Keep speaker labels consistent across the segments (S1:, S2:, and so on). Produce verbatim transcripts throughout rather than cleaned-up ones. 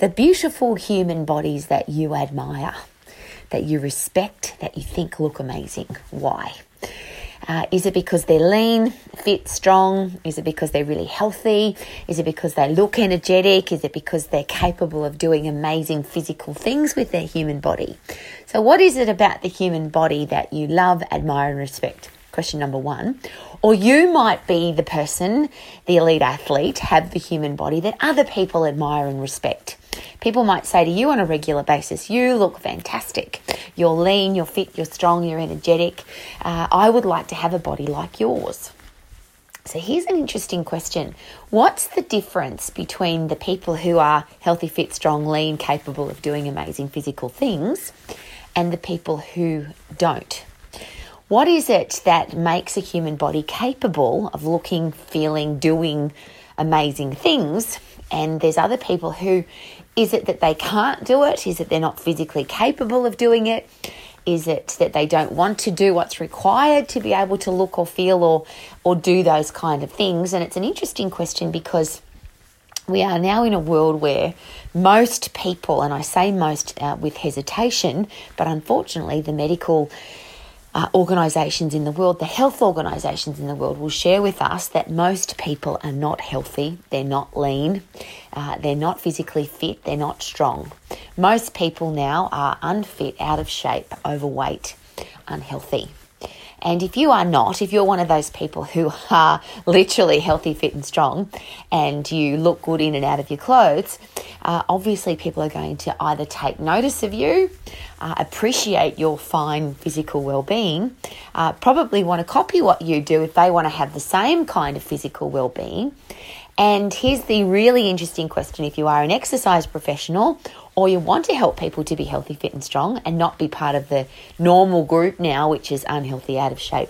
S1: the beautiful human bodies that you admire, that you respect, that you think look amazing. Why? Uh, is it because they're lean, fit, strong? Is it because they're really healthy? Is it because they look energetic? Is it because they're capable of doing amazing physical things with their human body? So what is it about the human body that you love, admire and respect? Question number one. Or you might be the person, the elite athlete, have the human body that other people admire and respect. People might say to you on a regular basis, you look fantastic. You're lean, you're fit, you're strong, you're energetic. Uh, I would like to have a body like yours. So here's an interesting question. What's the difference between the people who are healthy, fit, strong, lean, capable of doing amazing physical things and the people who don't? What is it that makes a human body capable of looking, feeling, doing amazing things? And there's other people who, is it that they can't do it? Is it they're not physically capable of doing it? Is it that they don't want to do what's required to be able to look or feel or, or do those kind of things? And it's an interesting question because we are now in a world where most people, and I say most uh, with hesitation, but unfortunately the medical Uh, organisations in the world, the health organisations in the world will share with us that most people are not healthy, they're not lean, uh, they're not physically fit, they're not strong. Most people now are unfit, out of shape, overweight, unhealthy. And if you are not, if you're one of those people who are literally healthy, fit and strong and you look good in and out of your clothes, uh, obviously people are going to either take notice of you, uh, appreciate your fine physical well-being, uh, probably want to copy what you do if they want to have the same kind of physical well-being. And here's the really interesting question. If you are an exercise professional or you want to help people to be healthy, fit and strong and not be part of the normal group now, which is unhealthy, out of shape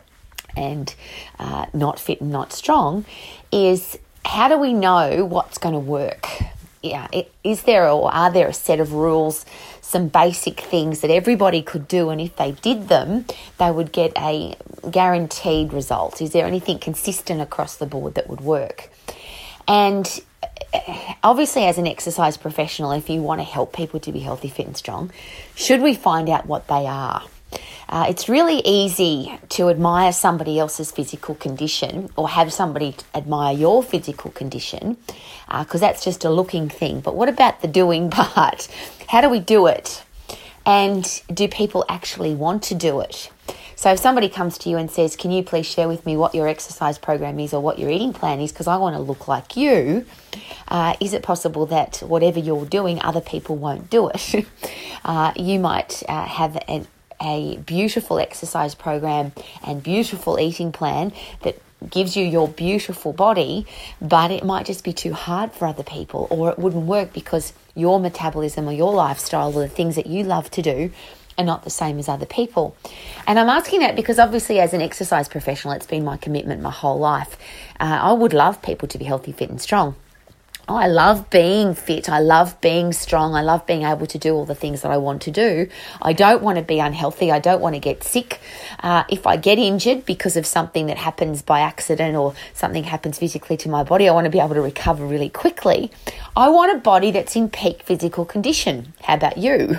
S1: and uh, not fit and not strong, is how do we know what's going to work? Yeah, it, is there or are there a set of rules, some basic things that everybody could do, and if they did them, they would get a guaranteed result? Is there anything consistent across the board that would work? And obviously, as an exercise professional, if you want to help people to be healthy, fit and strong, should we find out what they are? Uh, it's really easy to admire somebody else's physical condition or have somebody admire your physical condition because uh, that's just a looking thing. But what about the doing part? How do we do it? And do people actually want to do it? So if somebody comes to you and says, can you please share with me what your exercise program is or what your eating plan is because I want to look like you, uh, is it possible that whatever you're doing, other people won't do it? uh, you might uh, have an, a beautiful exercise program and beautiful eating plan that gives you your beautiful body, but it might just be too hard for other people, or it wouldn't work because your metabolism or your lifestyle or the things that you love to do are not the same as other people. And I'm asking that because obviously as an exercise professional, it's been my commitment my whole life. Uh, I would love people to be healthy, fit and strong. Oh, I love being fit. I love being strong. I love being able to do all the things that I want to do. I don't want to be unhealthy. I don't want to get sick. Uh, if I get injured because of something that happens by accident or something happens physically to my body, I want to be able to recover really quickly. I want a body that's in peak physical condition. How about you?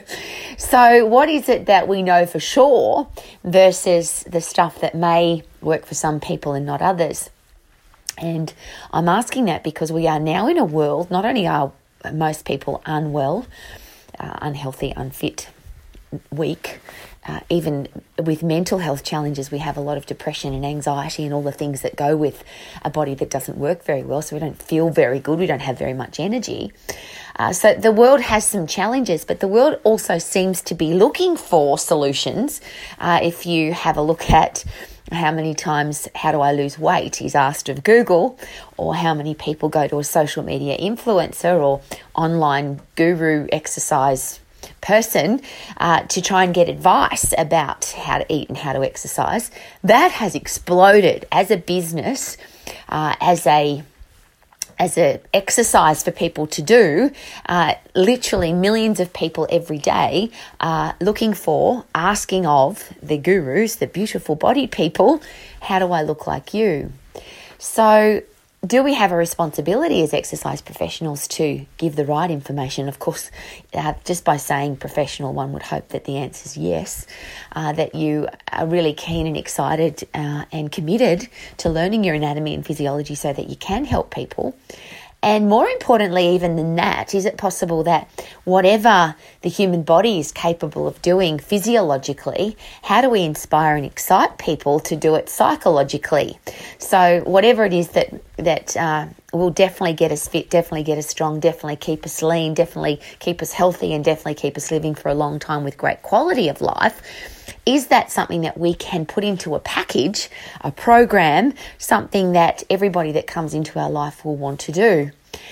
S1: So what is it that we know for sure versus the stuff that may work for some people and not others? And I'm asking that because we are now in a world, not only are most people unwell, uh, unhealthy, unfit, weak, uh, even with mental health challenges, we have a lot of depression and anxiety and all the things that go with a body that doesn't work very well. So we don't feel very good. We don't have very much energy. Uh, so the world has some challenges, but the world also seems to be looking for solutions. Uh, if you have a look at how many times how do I lose weight is asked of Google, or how many people go to a social media influencer or online guru exercise person uh, to try and get advice about how to eat and how to exercise. That has exploded as a business, uh, as a as an exercise for people to do. Uh, literally millions of people every day are looking for, asking of the gurus, the beautiful bodied people, how do I look like you? So do we have a responsibility as exercise professionals to give the right information? Of course, uh, just by saying professional, one would hope that the answer is yes, uh, that you are really keen and excited uh, and committed to learning your anatomy and physiology so that you can help people. And more importantly, even than that, is it possible that whatever the human body is capable of doing physiologically, how do we inspire and excite people to do it psychologically? So whatever it is that that uh, will definitely get us fit, definitely get us strong, definitely keep us lean, definitely keep us healthy, and definitely keep us living for a long time with great quality of life, is that something that we can put into a package, a program, something that everybody that comes into our life will want to do?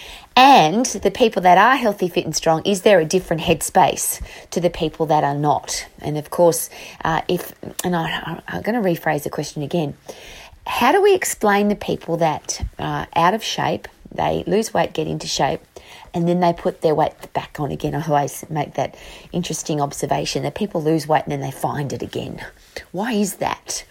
S1: And the people that are healthy, fit and strong, is there a different headspace to the people that are not? And of course, uh, if, and I, I'm going to rephrase the question again, how do we explain the people that are out of shape, they lose weight, get into shape, and then they put their weight back on again? I always make that interesting observation that people lose weight and then they find it again. Why is that?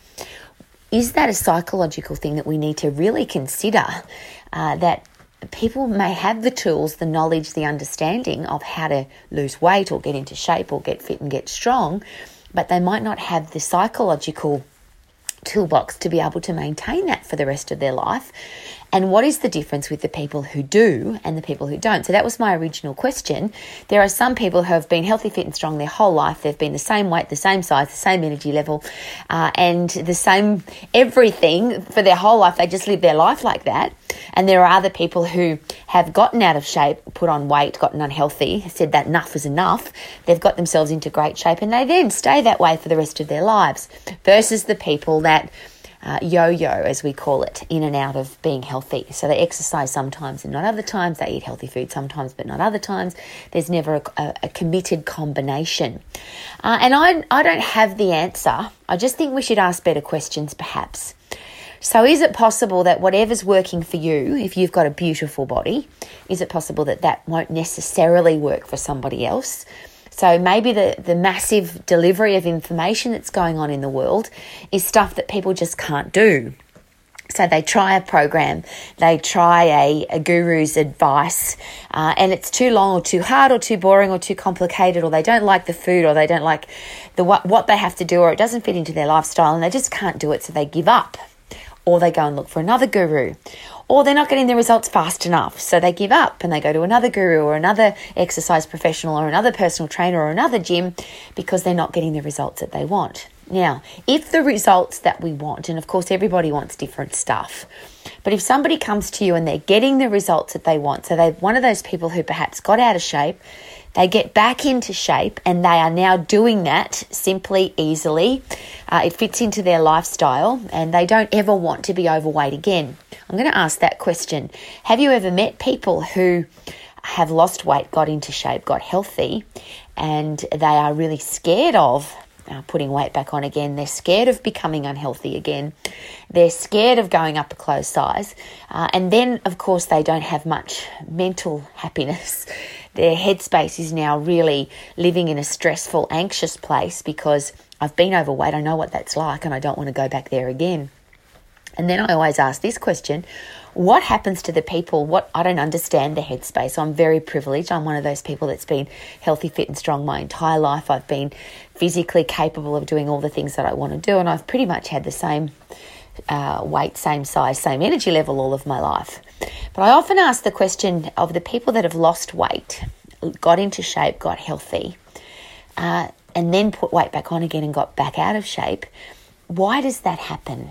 S1: Is that a psychological thing that we need to really consider, uh, that people may have the tools, the knowledge, the understanding of how to lose weight or get into shape or get fit and get strong, but they might not have the psychological toolbox to be able to maintain that for the rest of their life? And what is the difference with the people who do and the people who don't? So that was my original question. There are some people who have been healthy, fit and strong their whole life. They've been the same weight, the same size, the same energy level, uh, and the same everything for their whole life. They just live their life like that. And there are other people who have gotten out of shape, put on weight, gotten unhealthy, said that enough is enough. They've got themselves into great shape and they then stay that way for the rest of their lives, versus the people that Uh, yo-yo, as we call it, in and out of being healthy. So they exercise sometimes and not other times. They eat healthy food sometimes but not other times. There's never a, a, a committed combination. Uh, and I, I don't have the answer. I just think we should ask better questions perhaps. So is it possible that whatever's working for you, if you've got a beautiful body, is it possible that that won't necessarily work for somebody else? So maybe the, the massive delivery of information that's going on in the world is stuff that people just can't do. So they try a program, they try a, a guru's advice, uh, and it's too long or too hard or too boring or too complicated, or they don't like the food, or they don't like the what, what they have to do, or it doesn't fit into their lifestyle and they just can't do it, so they give up. Or they go and look for another guru. Or they're not getting the results fast enough, so they give up and they go to another guru or another exercise professional or another personal trainer or another gym because they're not getting the results that they want. Now, if the results that we want, and of course everybody wants different stuff, but if somebody comes to you and they're getting the results that they want, so they're one of those people who perhaps got out of shape, they get back into shape and they are now doing that simply, easily. Uh, it fits into their lifestyle and they don't ever want to be overweight again. I'm going to ask that question. Have you ever met people who have lost weight, got into shape, got healthy, and they are really scared of Uh, putting weight back on again? They're scared of becoming unhealthy again. They're scared of going up a clothes size. Uh, and then, of course, they don't have much mental happiness. Their headspace is now really living in a stressful, anxious place because I've been overweight. I know what that's like and I don't want to go back there again. And then I always ask this question: what happens to the people? What I don't understand the headspace. I'm very privileged. I'm one of those people that's been healthy, fit and strong my entire life. I've been physically capable of doing all the things that I want to do, and I've pretty much had the same uh, weight, same size, same energy level all of my life. But I often ask the question of the people that have lost weight, got into shape, got healthy, uh, and then put weight back on again and got back out of shape. Why does that happen?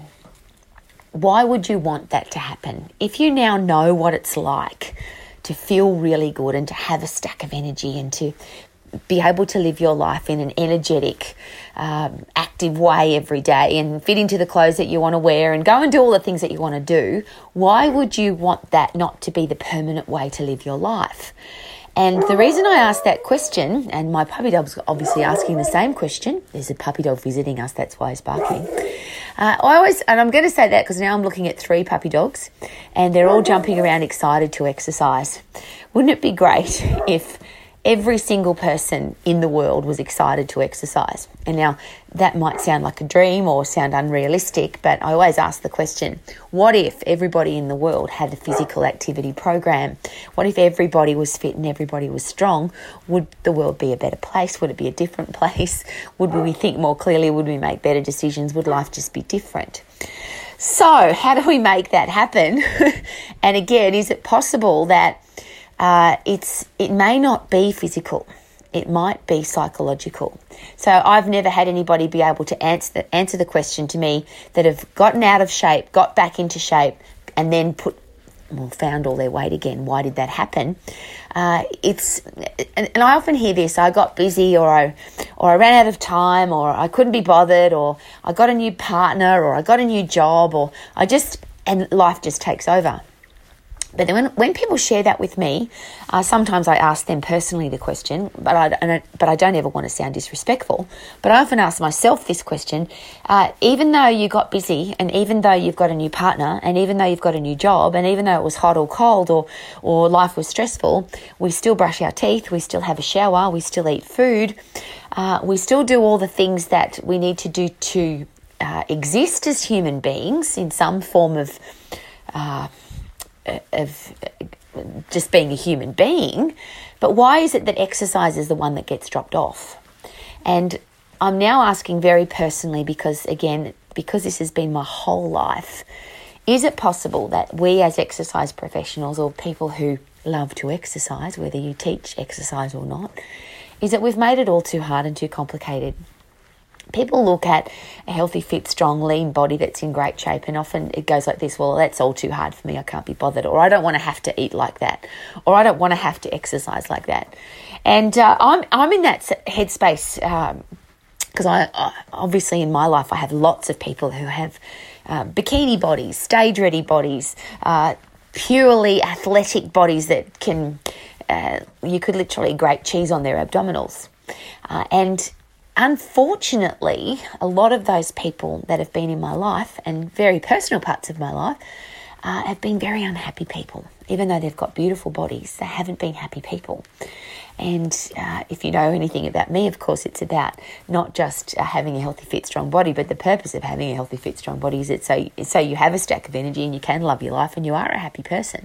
S1: Why would you want that to happen? If you now know what it's like to feel really good and to have a stack of energy and to be able to live your life in an energetic, um, active way every day and fit into the clothes that you want to wear and go and do all the things that you want to do, why would you want that not to be the permanent way to live your life? And the reason I asked that question, and my puppy dog's obviously asking the same question, there's a puppy dog visiting us, that's why he's barking. Uh, I always, and I'm going to say that because now I'm looking at three puppy dogs and they're all jumping around excited to exercise. Wouldn't it be great if every single person in the world was excited to exercise. And now that might sound like a dream or sound unrealistic, but I always ask the question, what if everybody in the world had a physical activity program? What if everybody was fit and everybody was strong? Would the world be a better place? Would it be a different place? Would we think more clearly? Would we make better decisions? Would life just be different? So how do we make that happen? And again, is it possible that uh, it's it may not be physical? It might be psychological. So I've never had anybody be able to answer the, answer the question to me that have gotten out of shape, got back into shape, and then put well, found all their weight again. Why did that happen? Uh, it's and, and I often hear this: I got busy, or I or I ran out of time, or I couldn't be bothered, or I got a new partner, or I got a new job, or I just and life just takes over. But then when, when people share that with me, uh, sometimes I ask them personally the question, but I, and I, but I don't ever want to sound disrespectful. But I often ask myself this question, uh, even though you got busy, and even though you've got a new partner, and even though you've got a new job, and even though it was hot or cold, or, or life was stressful, we still brush our teeth, we still have a shower, we still eat food, uh, we still do all the things that we need to do to uh, exist as human beings in some form of... Uh, of just being a human being, but why is it that exercise is the one that gets dropped off? And I'm now asking very personally, because again, because this has been my whole life, is it possible that we as exercise professionals, or people who love to exercise, whether you teach exercise or not, is that we've made it all too hard and too complicated? People look at a healthy, fit, strong, lean body that's in great shape, and often it goes like this: well, that's all too hard for me, I can't be bothered, or I don't want to have to eat like that, or I don't want to have to exercise like that. And uh, I'm I'm in that headspace because um, I uh, obviously in my life I have lots of people who have uh, bikini bodies, stage-ready bodies, uh, purely athletic bodies that can, uh, you could literally grate cheese on their abdominals. Uh, and Unfortunately, a lot of those people that have been in my life, and very personal parts of my life, uh, have been very unhappy people. Even though they've got beautiful bodies, they haven't been happy people. And uh, if you know anything about me, of course, it's about not just uh, having a healthy, fit, strong body, but the purpose of having a healthy, fit, strong body is it so, so you have a stack of energy and you can love your life and you are a happy person.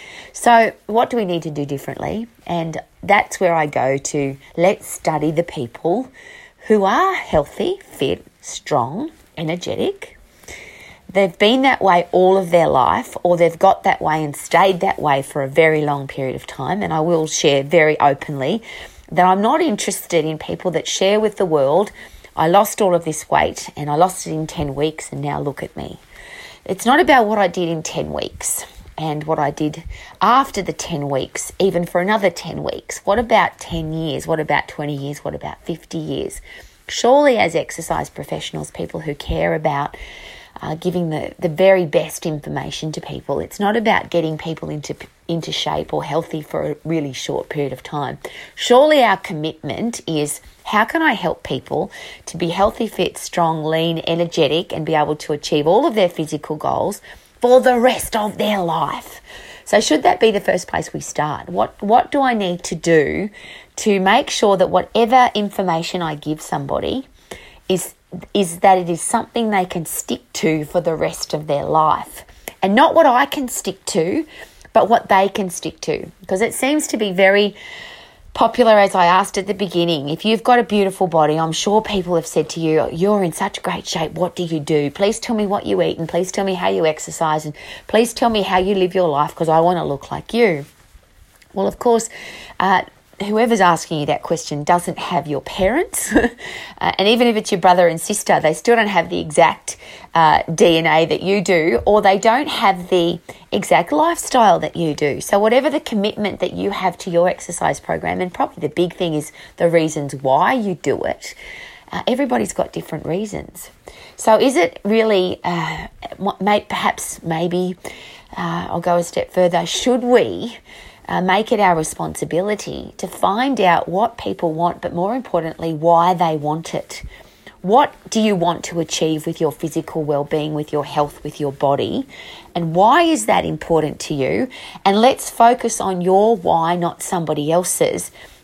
S1: So what do we need to do differently? And that's where I go to, let's study the people who are healthy, fit, strong, energetic. They've been that way all of their life, or they've got that way and stayed that way for a very long period of time. And I will share very openly that I'm not interested in people that share with the world, I lost all of this weight and I lost it in ten weeks and now look at me. It's not about what I did in ten weeks and what I did after the ten weeks, even for another ten weeks. What about ten years? What about twenty years? What about fifty years? Surely as exercise professionals, people who care about uh, giving the, the very best information to people, it's not about getting people into into shape or healthy for a really short period of time. Surely our commitment is, how can I help people to be healthy, fit, strong, lean, energetic, and be able to achieve all of their physical goals for the rest of their life? So should that be the first place we start? What what do I need to do to make sure that whatever information I give somebody is is that it is something they can stick to for the rest of their life? And not what I can stick to, but what they can stick to. Because it seems to be very popular, as I asked at the beginning. If you've got a beautiful body, I'm sure people have said to you, you're in such great shape, what do you do? Please tell me what you eat, and please tell me how you exercise, and please tell me how you live your life, because I want to look like you. Well, of course, uh, whoever's asking you that question doesn't have your parents. uh, and even if it's your brother and sister, they still don't have the exact uh, D N A that you do, or they don't have the exact lifestyle that you do. So whatever the commitment that you have to your exercise program, and probably the big thing is the reasons why you do it, uh, everybody's got different reasons. So is it really, uh, may, perhaps maybe, uh, I'll go a step further, should we Uh, make it our responsibility to find out what people want, but more importantly, why they want it? What do you want to achieve with your physical well-being, with your health, with your body? And why is that important to you? And let's focus on your why, not somebody else's.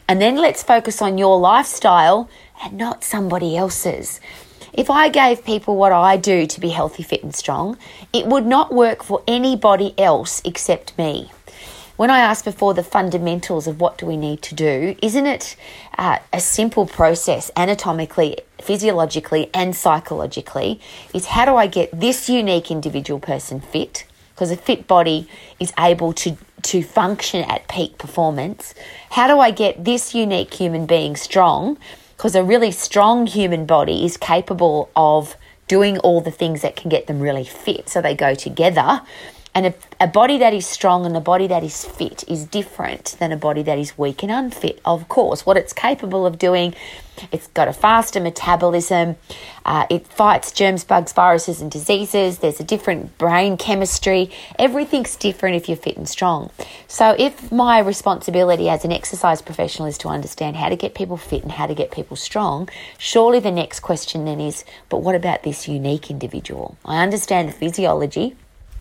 S1: And then let's focus on your lifestyle and not somebody else's. If I gave people what I do to be healthy, fit and strong, it would not work for anybody else except me. When I asked before the fundamentals of what do we need to do, isn't it uh, a simple process anatomically, physiologically and psychologically, is how do I get this unique individual person fit? Because a fit body is able to, to function at peak performance. How do I get this unique human being strong? Because a really strong human body is capable of doing all the things that can get them really fit. So they go together. And a, a body that is strong and a body that is fit is different than a body that is weak and unfit. Of course, what it's capable of doing, it's got a faster metabolism, uh, it fights germs, bugs, viruses and diseases, there's a different brain chemistry, everything's different if you're fit and strong. So if my responsibility as an exercise professional is to understand how to get people fit and how to get people strong, surely the next question then is, but what about this unique individual? I understand the physiology,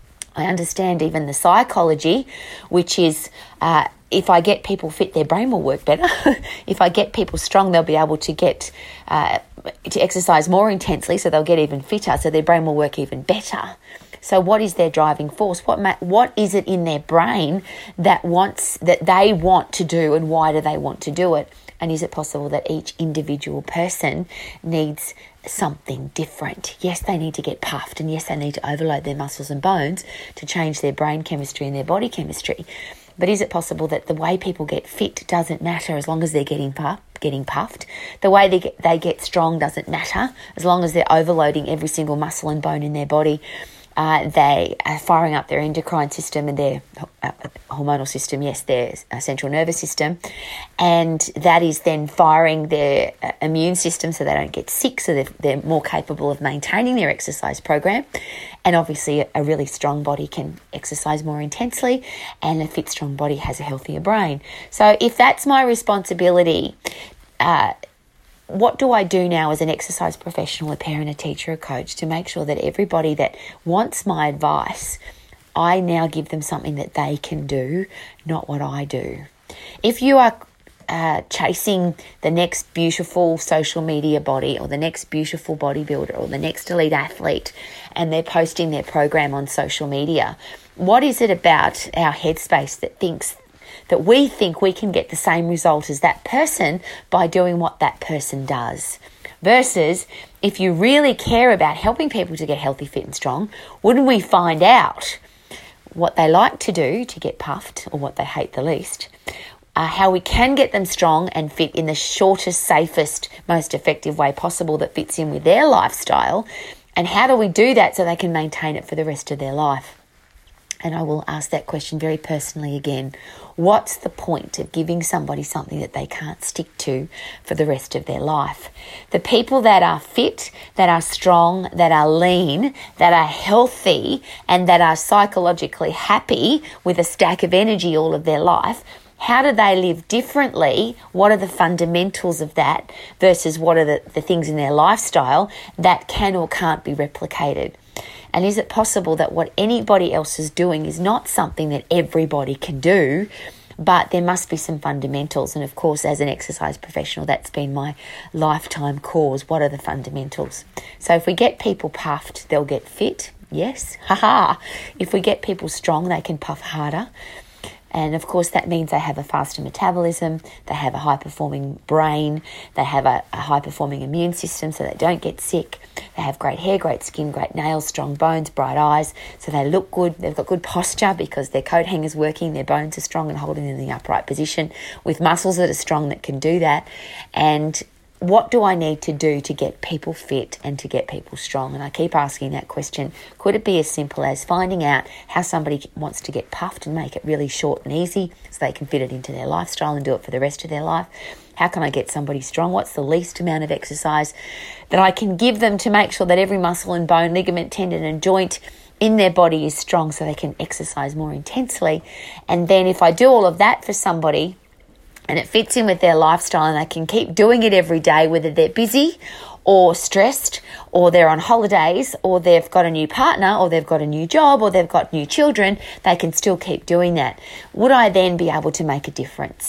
S1: I understand even the psychology, which is uh, if I get people fit, their brain will work better. If I get people strong, they'll be able to get uh, to exercise more intensely, so they'll get even fitter, so their brain will work even better. So what is their driving force? What ma- what is it in their brain that wants that they want to do, and why do they want to do it? And is it possible that each individual person needs something different? Yes, they need to get puffed, and yes, they need to overload their muscles and bones to change their brain chemistry and their body chemistry. But is it possible that the way people get fit doesn't matter as long as they're getting puffed? Getting puffed. The way they get, they get strong doesn't matter as long as they're overloading every single muscle and bone in their body. Uh, they are firing up their endocrine system and their uh, hormonal system, yes, their uh, central nervous system, and that is then firing their uh, immune system so they don't get sick, so they're, they're more capable of maintaining their exercise program. And obviously a, a really strong body can exercise more intensely, and a fit, strong body has a healthier brain. So if that's my responsibility, uh, what do I do now as an exercise professional, a parent, a teacher, a coach, to make sure that everybody that wants my advice, I now give them something that they can do, not what I do. If you are uh, chasing the next beautiful social media body, or the next beautiful bodybuilder, or the next elite athlete, and they're posting their program on social media, what is it about our headspace that thinks that we think we can get the same result as that person by doing what that person does? Versus, if you really care about helping people to get healthy, fit and strong, wouldn't we find out what they like to do to get puffed, or what they hate the least, uh, how we can get them strong and fit in the shortest, safest, most effective way possible that fits in with their lifestyle, and how do we do that so they can maintain it for the rest of their life? And I will ask that question very personally again. What's the point of giving somebody something that they can't stick to for the rest of their life? The people that are fit, that are strong, that are lean, that are healthy, and that are psychologically happy with a stack of energy all of their life, how do they live differently? What are the fundamentals of that versus what are the, the things in their lifestyle that can or can't be replicated? And is it possible that what anybody else is doing is not something that everybody can do, but there must be some fundamentals? And of course, as an exercise professional, that's been my lifetime cause. What are the fundamentals? So if we get people puffed, they'll get fit. Yes. Haha. If we get people strong, they can puff harder. And of course, that means they have a faster metabolism, they have a high-performing brain, they have a, a high-performing immune system so they don't get sick, they have great hair, great skin, great nails, strong bones, bright eyes, so they look good, they've got good posture because their coat hanger's working, their bones are strong and holding in the upright position with muscles that are strong that can do that. And what do I need to do to get people fit and to get people strong? And I keep asking that question. Could it be as simple as finding out how somebody wants to get puffed and make it really short and easy so they can fit it into their lifestyle and do it for the rest of their life? How can I get somebody strong? What's the least amount of exercise that I can give them to make sure that every muscle and bone, ligament, tendon and joint in their body is strong so they can exercise more intensely? And then if I do all of that for somebody, and it fits in with their lifestyle and they can keep doing it every day, whether they're busy or stressed or they're on holidays or they've got a new partner or they've got a new job or they've got new children, they can still keep doing that. Would I then be able to make a difference?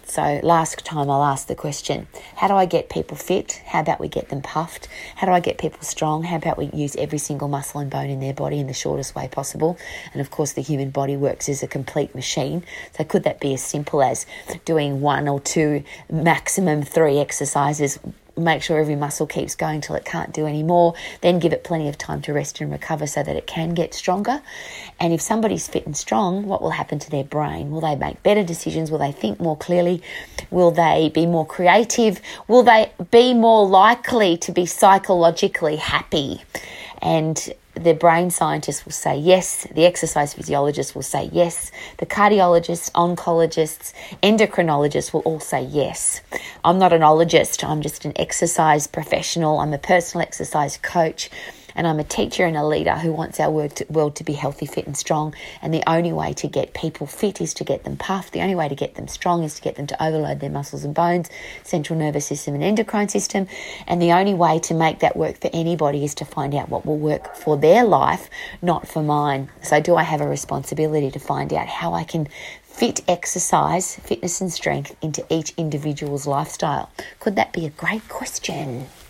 S1: So last time I'll ask the question, how do I get people fit? How about we get them puffed? How do I get people strong? How about we use every single muscle and bone in their body in the shortest way possible? And of course, the human body works as a complete machine. So could that be as simple as doing one or two, maximum three exercises? Make sure every muscle keeps going till it can't do any more, then give it plenty of time to rest and recover so that it can get stronger. And if somebody's fit and strong, what will happen to their brain? Will they make better decisions? Will they think more clearly? Will they be more creative? Will they be more likely to be psychologically happy? And the brain scientists will say yes, the exercise physiologists will say yes, the cardiologists, oncologists, endocrinologists will all say yes. I'm not an ologist, I'm just an exercise professional, I'm a personal exercise coach, and I'm a teacher and a leader who wants our world to, world to be healthy, fit and strong. And the only way to get people fit is to get them puffed. The only way to get them strong is to get them to overload their muscles and bones, central nervous system and endocrine system. And the only way to make that work for anybody is to find out what will work for their life, not for mine. So do I have a responsibility to find out how I can fit exercise, fitness and strength into each individual's lifestyle? Could that be a great question?